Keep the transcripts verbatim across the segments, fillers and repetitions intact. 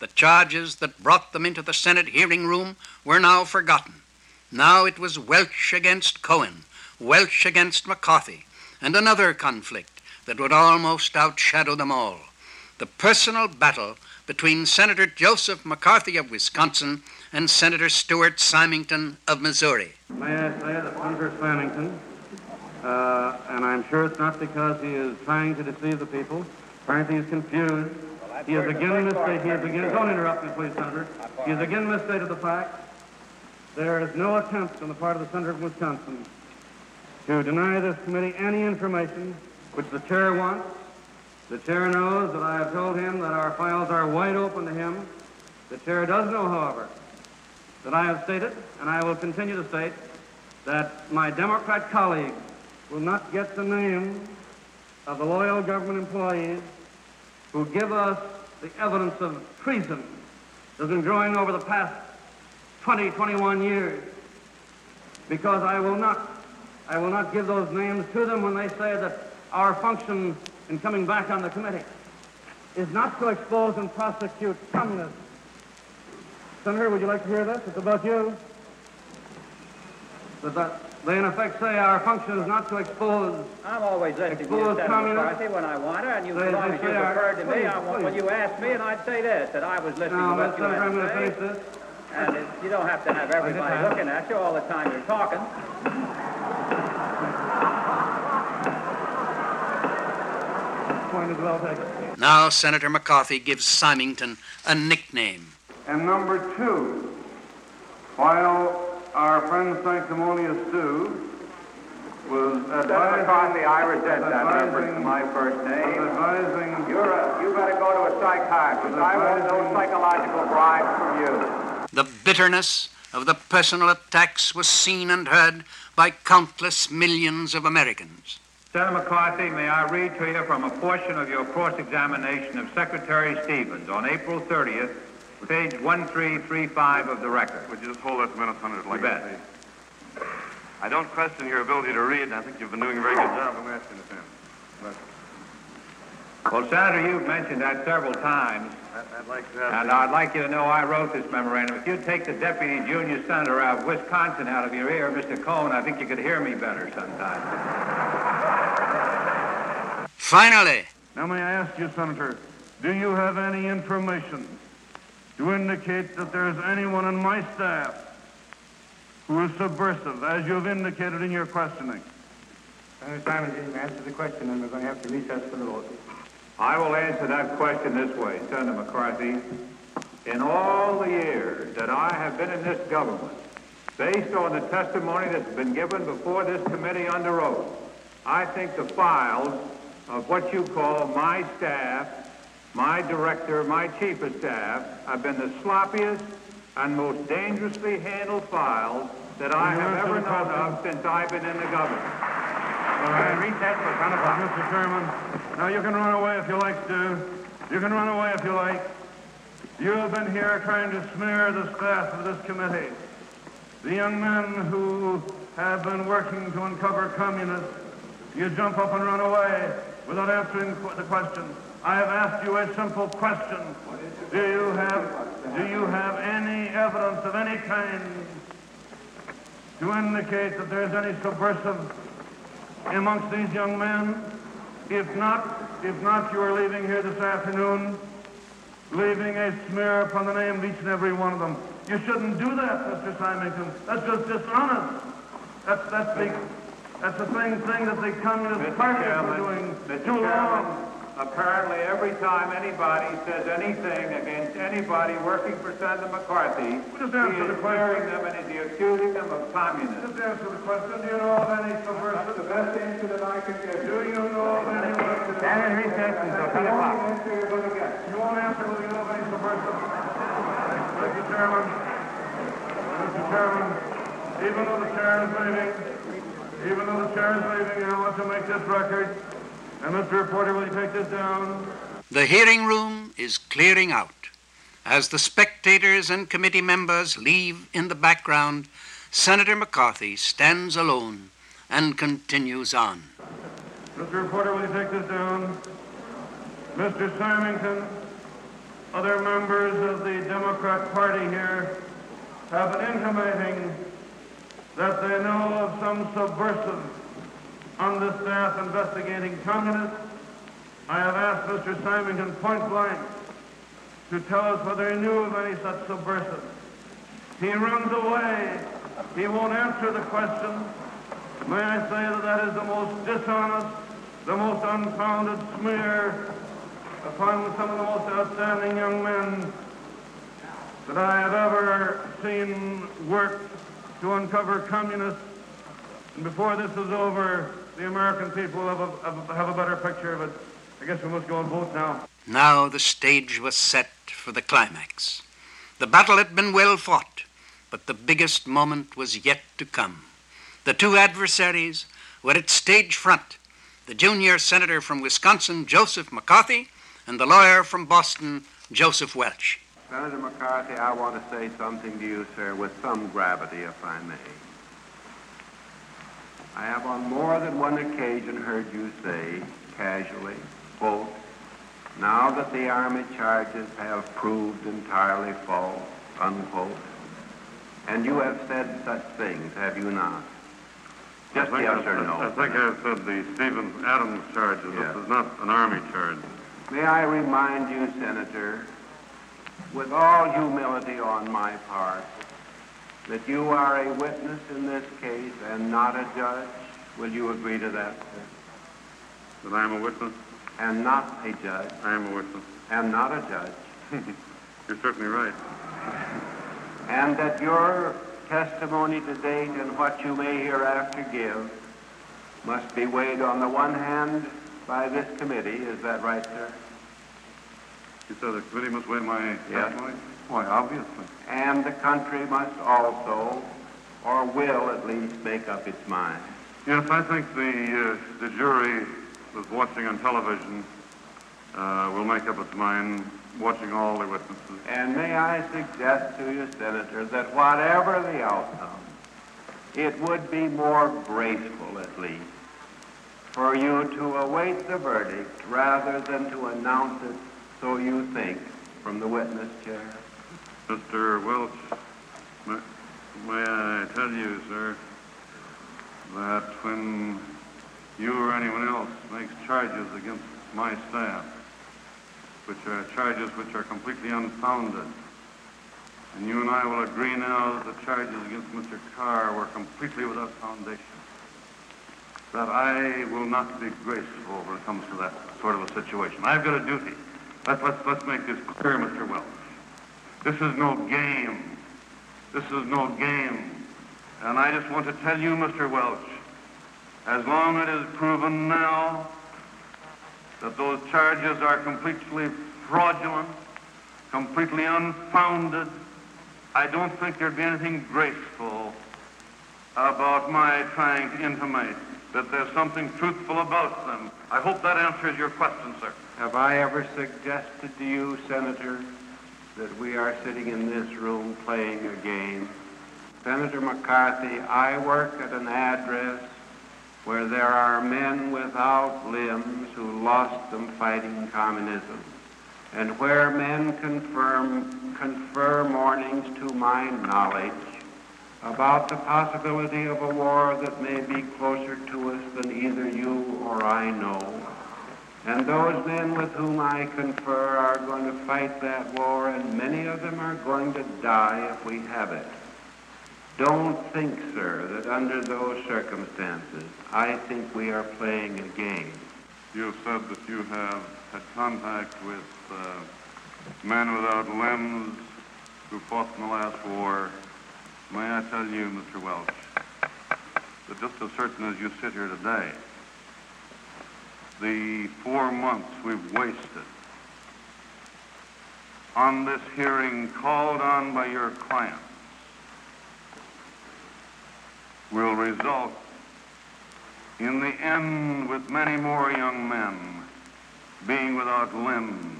The charges that brought them into the Senate hearing room were now forgotten. Now it was Welch against Cohen, Welch against McCarthy, and another conflict that would almost outshadow them all: the personal battle between Senator Joseph McCarthy of Wisconsin and Senator Stuart Symington of Missouri. May I say that Senator Symington, uh, and I'm sure it's not because he is trying to deceive the people, apparently he's confused. He has again misstated, he has again, don't interrupt me please, Senator. He has again misstated the fact. There is no attempt on the part of the Senator of Wisconsin to deny this committee any information which the chair wants. The chair knows that I have told him that our files are wide open to him. The chair does know, however, that I have stated, and I will continue to state, that my Democrat colleagues will not get the names of the loyal government employees who give us the evidence of treason that has been growing over the past twenty, twenty-one years, because I will not, I will not give those names to them when they say that our function in coming back on the committee is not to expose and prosecute communists. Senator, would you like to hear this? It's about you. That, that they in effect say our function is not to expose. I'm always listening to you, Senator McCarthy, when I want to, and you, as long as you referred to me, I want, when you asked me, and I'd say this, that I was listening now, to what you Senator, had I'm to going say. to face this. And it, you don't have to have everybody looking at you all the time you're talking. Point is well taken. Now Senator McCarthy gives Symington a nickname. And number two, while our friend Sanctimonious Stew was advising... McCarthy, I resent that reference to my first name. Advising... You're a, you better go to a psychiatrist. I want no psychological bribes from you. The bitterness of the personal attacks was seen and heard by countless millions of Americans. Senator McCarthy, may I read to you from a portion of your cross-examination of Secretary Stevens on April thirtieth, page one three three five of the record. Would you just hold that a minute, Senator? Like You bet. I don't question your ability to read, and I think you've been doing a very good job. I'm asking this in. Well, Senator, you've mentioned that several times, I'd like to have... and I'd like you to know I wrote this memorandum. If you'd take the deputy junior senator out of Wisconsin out of your ear, Mister Cohen, I think you could hear me better sometime. Finally, Now may I ask you, Senator, do you have any information to indicate that there's anyone on my staff who is subversive, as you have indicated in your questioning? Senator Simon didn't answer the question, and we're going to have to recess for the vote. I will answer that question this way, Senator McCarthy. In all the years that I have been in this government, based on the testimony that's been given before this committee under oath, I think the files of what you call my staff, my director, my chief of staff, have been the sloppiest and most dangerously handled files that I have ever known of since I've been in the government. All right, recess for ten o'clock. Mister Chairman, now you can run away if you like to. You can run away if you like. You have been here trying to smear the staff of this committee. The young men who have been working to uncover communists, you jump up and run away without answering the question. I have asked you a simple question. Do you have, do you have any evidence of any kind to indicate that there's any subversive amongst these young men? If not, if not, you are leaving here this afternoon, leaving a smear upon the name of each and every one of them. You shouldn't do that, Mister Symington. That's just dishonest. That's that's the that's the same thing that the Communist Party has been doing too long. Apparently, every time anybody says anything against anybody working for Senator McCarthy, Just he answer the is question. smearing them and he's accusing them of communism. Just answer the question. Do you know of any subversive? That's the best answer that I can give. Do you know of any? Stand in recess until ten o'clock. That's the answer you're going to get. You won't answer whether you know of any subversive. Mister Chairman, Mister Chairman, even though the chair is leaving, even though the chair is leaving, I want to make this record. And Mister Reporter, will you take this down? the hearing room is clearing out. As the spectators and committee members leave in the background, Senator McCarthy stands alone and continues on. Mister Reporter, will you take this down? Mister Symington, other members of Democrat Party here have been intimating that they know of some subversive on this staff investigating communists. I have asked Mister Symington point blank to tell us whether he knew of any such subversive. He runs away. He won't answer the question. May I say that that is the most dishonest, the most unfounded smear upon some of the most outstanding young men that I have ever seen work to uncover communists. And before this is over, the American people have a, have a better picture of it. I guess we must go and vote now. Now the stage was set for the climax. The battle had been well fought, but the biggest moment was yet to come. The two adversaries were at stage front, the junior senator from Wisconsin, Joseph McCarthy, and the lawyer from Boston, Joseph Welch. Senator McCarthy, I want to say something to you, sir, with some gravity, if I may. I have on more than one occasion heard you say, casually, quote, now that the Army charges have proved entirely false, unquote. And you have said such things, have you not? Just I think yes or no. I think I've said the Stephen Adams charges. Yes. This is not an Army charge. May I remind you, Senator, with all humility on my part, that you are a witness in this case and not a judge? Will you agree to that, sir? That I am a witness? And not a judge? I am a witness. And not a judge? You're certainly right. And that your testimony to date and what you may hereafter give must be weighed on the one hand by this committee. Is that right, sir? You said the committee must weigh my Yes. testimony? Why, obviously. And the country must also, or will at least, make up its mind. Yes, I think the uh, the jury that's watching on television uh, will make up its mind, watching all the witnesses. And may I suggest to you, Senator, that whatever the outcome, it would be more graceful, at least, for you to await the verdict rather than to announce it, so you think, from the witness chair. Mister Welch, may, may I tell you, sir, that when you or anyone else makes charges against my staff, which are charges which are completely unfounded, and you and I will agree now that the charges against Mister Carr were completely without foundation, that I will not be graceful when it comes to that sort of a situation. I've got a duty. Let's, let's, let's make this clear, Mister Welch. This is no game. This is no game. And I just want to tell you, Mister Welch, as long as it is proven now that those charges are completely fraudulent, completely unfounded, I don't think there'd be anything graceful about my trying to intimate that there's something truthful about them. I hope that answers your question, sir. Have I ever suggested to you, Senator, that we are sitting in this room playing a game? Senator McCarthy, I work at an address where there are men without limbs who lost them fighting communism, and where men confirm, confer mornings to my knowledge about the possibility of a war that may be closer to us than either you or I know. And those men with whom I confer are going to fight that war, and many of them are going to die if we have it. Don't think, sir, that under those circumstances, I think we are playing a game. You have said that you have had contact with uh, men without limbs who fought in the last war. May I tell you, Mister Welch, that just as certain as you sit here today, the four months we've wasted on this hearing called on by your clients will result in the end with many more young men being without limbs.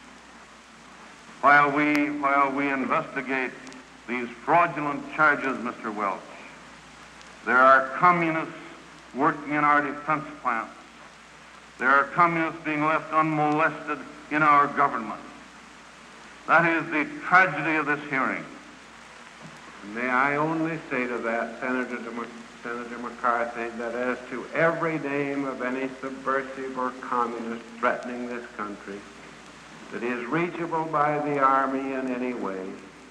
While we, while we investigate these fraudulent charges, Mister Welch, there are communists working in our defense plants. There are communists being left unmolested in our government. That is the tragedy of this hearing. May I only say to that, Senator, to Senator McCarthy, that as to every name of any subversive or communist threatening this country that is reachable by the Army in any way,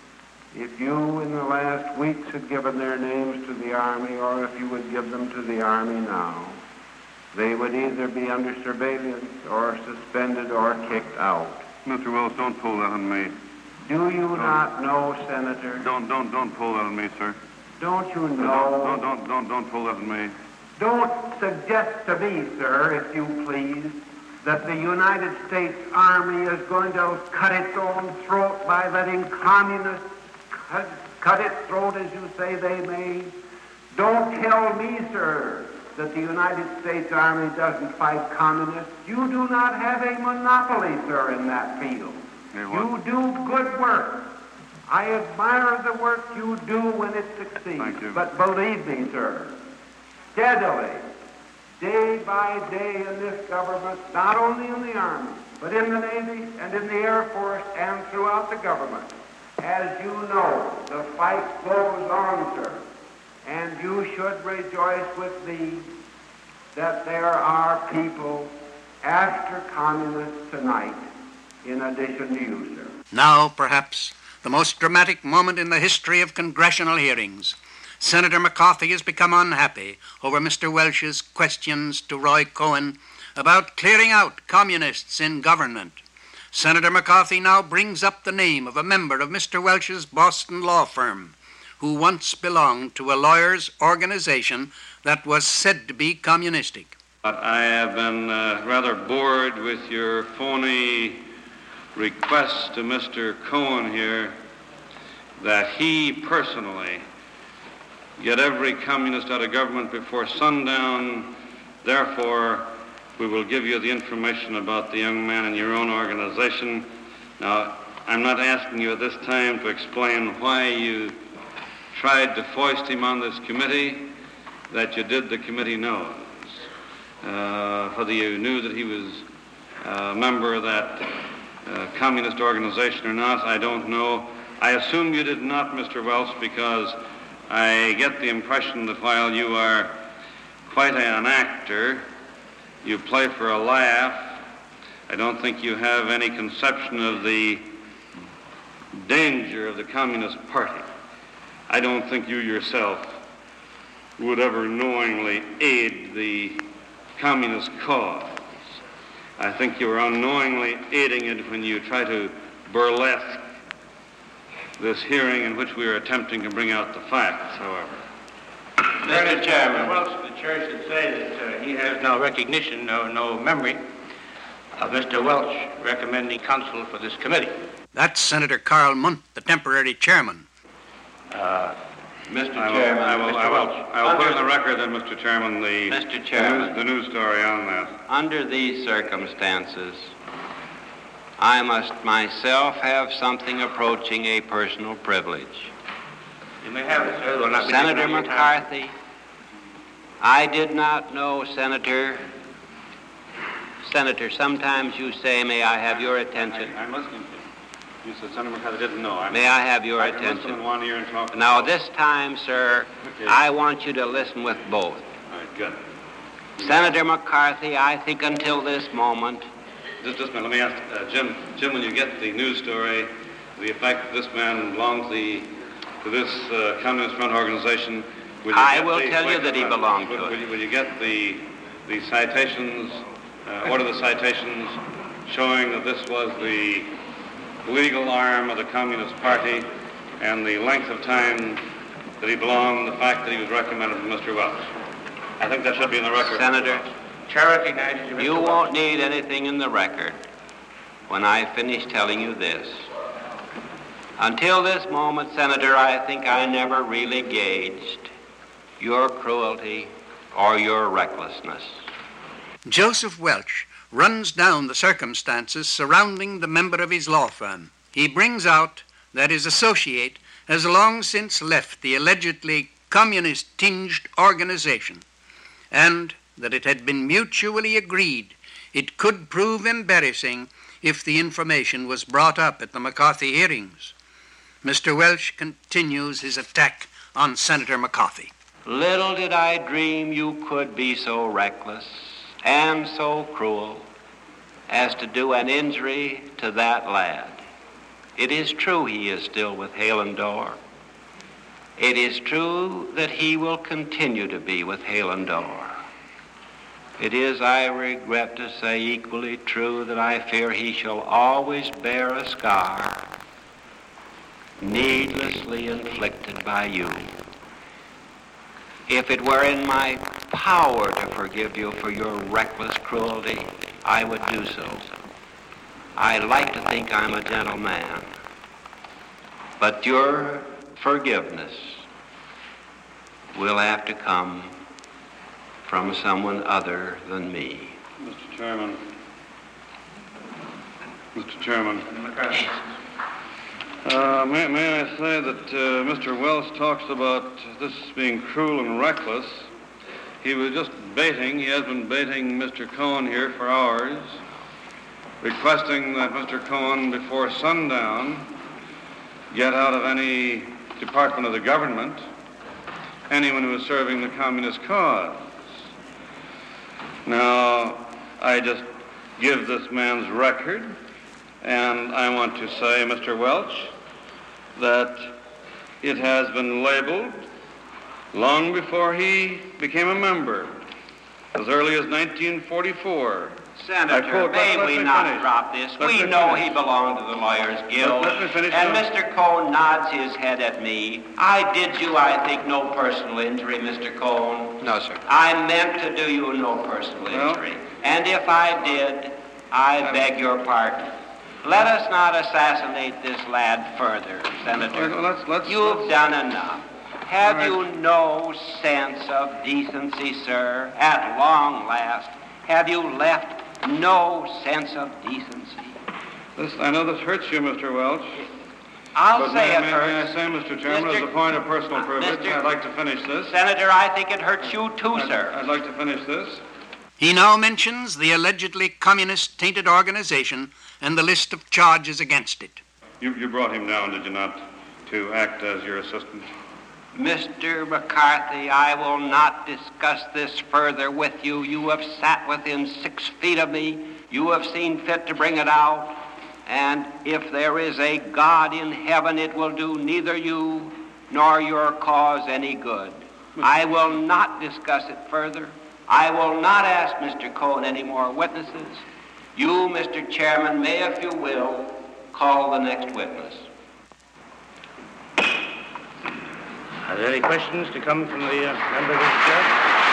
if you in the last weeks had given their names to the Army, or if you would give them to the Army now, they would either be under surveillance or suspended or kicked out. Mister Welch, don't pull that on me. Do you don't, not know, Senator? Don't, don't, don't pull that on me, sir. Don't you know? Don't, don't, don't, don't, don't pull that on me. Don't suggest to me, sir, if you please, that the United States Army is going to cut its own throat by letting communists cut, cut its throat, as you say they may. Don't tell me, sir, that the United States Army doesn't fight communists. You do not have a monopoly, sir, in that field. You do good work. I admire the work you do when it succeeds. Thank you. But believe me, sir, steadily, day by day in this government, not only in the Army, but in the Navy and in the Air Force and throughout the government, as you know, the fight goes on, sir. And you should rejoice with me that there are people after communists tonight in addition to you, sir. Now, perhaps, the most dramatic moment in the history of congressional hearings. Senator McCarthy has become unhappy over Mister Welch's questions to Roy Cohn about clearing out communists in government. Senator McCarthy now brings up the name of a member of Mister Welch's Boston law firm, who once belonged to a lawyers' organization that was said to be communistic. But I have been uh, rather bored with your phony request to Mister Cohen here that he personally get every communist out of government before sundown. Therefore, we will give you the information about the young man in your own organization. Now, I'm not asking you at this time to explain why you tried to foist him on this committee. That you did, the committee knows. Uh, whether you knew that he was a member of that uh, communist organization or not, I don't know. I assume you did not, Mister Welch, because I get the impression that while you are quite an actor, you play for a laugh. I don't think you have any conception of the danger of the Communist Party. I don't think you yourself would ever knowingly aid the communist cause. I think you are unknowingly aiding it when you try to burlesque this hearing in which we are attempting to bring out the facts, however. Mister Chairman, Welch, the chair should say that uh, he has no recognition, no, no memory of Mister Welch recommending counsel for this committee. That's Senator Carl Munt, the temporary chairman. Uh, Mister I will, Chairman, I will, Mister I will, Welch, I will under, put in the record then, Mister Chairman, the, Mister Chairman, the, news, the news story on that. Under these circumstances, I must myself have something approaching a personal privilege. You may have it, sir. Will not be Senator taken on your McCarthy, time. I did not know, Senator. Senator, sometimes you say, may I have your attention? I, I'm listening to you. You said Senator McCarthy didn't know. I'm, May I have your I can attention? listen in one ear and talk. Now, this time, sir, Okay. I want you to listen with both. All right, good. Senator McCarthy, I think until this moment, Just, just a minute, let me ask, uh, Jim, Jim, when you get the news story, the effect that this man belongs the, to this uh, Communist Front organization, will you I get will the, tell you wait, that he uh, belonged will, to will it. you, will you get the, the citations, uh, what are the citations showing that this was the legal arm of the Communist Party and the length of time that he belonged, the fact that he was recommended by Mister Welch? I think that should be in the record. Senator, Chair recognizes you, Mister you Welch. won't need anything in the record when I finish telling you this. Until this moment, Senator, I think I never really gauged your cruelty or your recklessness. Joseph Welch runs down the circumstances surrounding the member of his law firm. He brings out that his associate has long since left the allegedly communist-tinged organization, and that it had been mutually agreed it could prove embarrassing if the information was brought up at the McCarthy hearings. Mister Welch continues his attack on Senator McCarthy. Little did I dream you could be so reckless and so cruel as to do an injury to that lad. It is true he is still with Hale and Dorr. It is true that he will continue to be with Hale and Dorr. It is, I regret to say, equally true that I fear he shall always bear a scar needlessly inflicted by you. If it were in my power to forgive you for your reckless cruelty, I would do so. I like to think I'm a gentleman, but your forgiveness will have to come from someone other than me. Mister Chairman. Mister Chairman. Uh, may, may I say that uh, Mister Welch talks about this being cruel and reckless. He was just baiting, he has been baiting Mister Cohen here for hours, requesting that Mister Cohen, before sundown, get out of any department of the government anyone who is serving the communist cause. Now, I just give this man's record, and I want to say, Mister Welch, that it has been labeled long before he became a member, as early as nineteen forty-four. Senator, quote, may let, let we not finish. drop this? Let we me know finish. he belonged to the Lawyers Guild. Let, let me finish and now. Mister Cohen nods his head at me. I did you, I think, no personal injury, Mister Cohen. No, sir. I meant to do you no personal Well, injury. And if I did, I I'm- beg your pardon. Let us not assassinate this lad further, Senator. Well, let's- let's- You've let's- done enough. Have All you right. no sense of decency, sir? At long last, have you left no sense of decency? This, I know this hurts you, Mister Welch. I'll But say may, it may, hurts. may I say, Mister Chairman, Mister as a point of personal Uh, privilege, Mister I'd like to finish this. Senator, I think it hurts you too, I'd, sir. I'd like to finish this. He now mentions the allegedly communist-tainted organization and the list of charges against it. You, you brought him down, did you not, to act as your assistant? Mister McCarthy, I will not discuss this further with you. You have sat within six feet of me. You have seen fit to bring it out. And if there is a God in heaven, it will do neither you nor your cause any good. I will not discuss it further. I will not ask Mister Cohen any more witnesses. You, Mister Chairman, may, if you will, call the next witness. Are there any questions to come from the uh, member of this judge?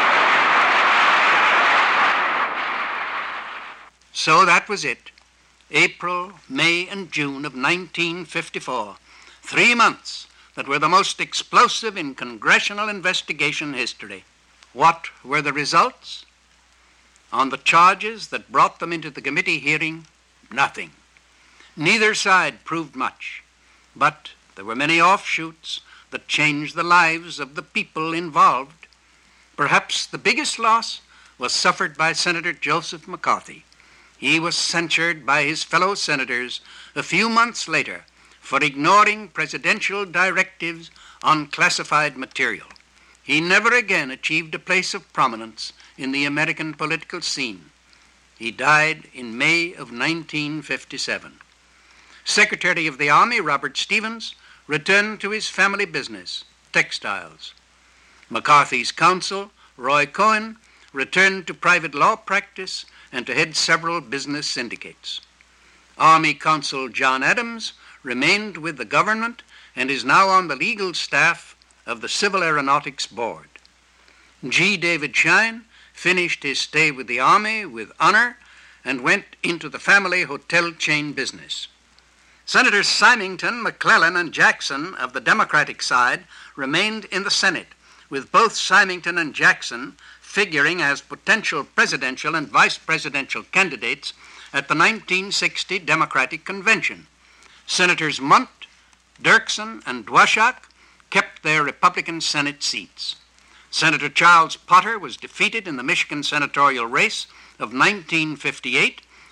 So that was it. April, May, and June of nineteen fifty-four. Three months that were the most explosive in congressional investigation history. What were the results? On the charges that brought them into the committee hearing, nothing. Neither side proved much, but there were many offshoots that changed the lives of the people involved. Perhaps the biggest loss was suffered by Senator Joseph McCarthy. He was censured by his fellow senators a few months later for ignoring presidential directives on classified material. He never again achieved a place of prominence in the American political scene. He died in May of nineteen fifty-seven. Secretary of the Army Robert Stevens returned to his family business, textiles. McCarthy's counsel, Roy Cohen, returned to private law practice and to head several business syndicates. Army counsel John Adams remained with the government and is now on the legal staff of the Civil Aeronautics Board. G. David Shine finished his stay with the Army with honor and went into the family hotel chain business. Senators Symington, McClellan, and Jackson of the Democratic side remained in the Senate, with both Symington and Jackson figuring as potential presidential and vice presidential candidates at the nineteen sixty Democratic Convention. Senators Munt, Dirksen, and Dwashak kept their Republican Senate seats. Senator Charles Potter was defeated in the Michigan senatorial race of nineteen fifty-eight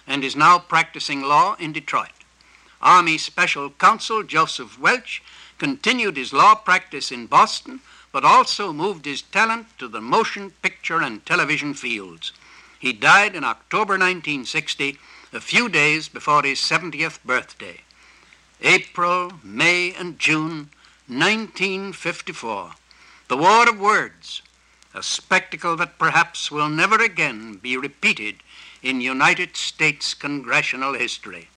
and is now practicing law in Detroit. Army Special Counsel Joseph Welch continued his law practice in Boston, but also moved his talent to the motion picture and television fields. He died in October nineteen sixty, a few days before his seventieth birthday. April, May, and June nineteen fifty-four. The War of Words, a spectacle that perhaps will never again be repeated in United States congressional history.